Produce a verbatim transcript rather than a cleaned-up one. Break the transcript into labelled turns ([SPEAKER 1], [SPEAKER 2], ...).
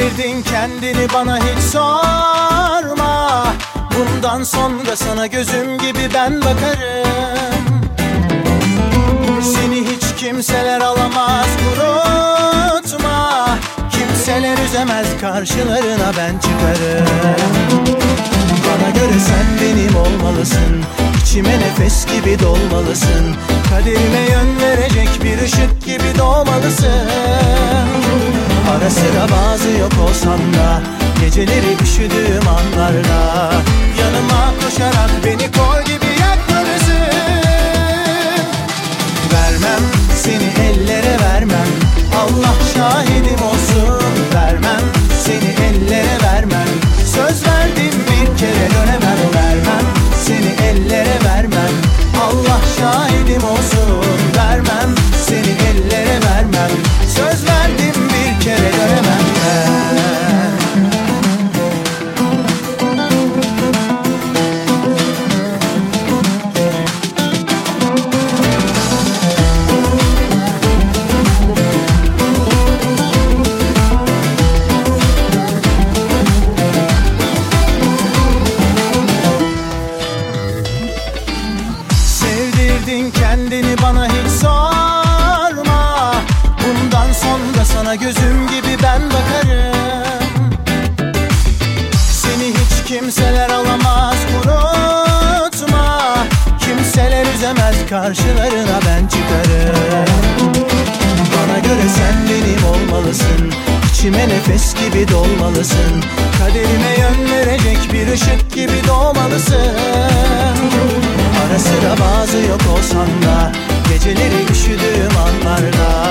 [SPEAKER 1] Sevdirdin kendini bana hiç sorma. Bundan sonra sana gözüm gibi ben bakarım. Seni hiç kimseler alamaz, unutma. Kimseler üzemez, karşılarına ben çıkarım. Bana göre sen benim olmalısın, İçime nefes gibi dolmalısın. Kaderime yön verecek bir ışık gibi doğmalısın. Ara sıra bazı yok olsam da, geceleri üşüdüğüm anlarda yanıma koşarak beni kol gibi yakmalısın. Vermem seni ellere vermem, Allah şahidim olsun. Vermem seni ellere vermem, söz verdim bir kere dönemem. Vermem seni ellere vermem, Allah şahidim olsun. Vermem seni ellere vermem, söz verdim bir kere dönemem ben. Kendini bana hiç sorma. Bundan sonra sana gözüm gibi ben bakarım. Seni hiç kimseler alamaz, unutma. Kimseler üzemez, karşılarına ben çıkarım. Bana göre sen benim olmalısın, İçime nefes gibi dolmalısın. Kaderime yön verecek bir ışık gibi doğmalısın. Ara sıra bazı yok olsan da, geceleri üşüdüğüm anlarda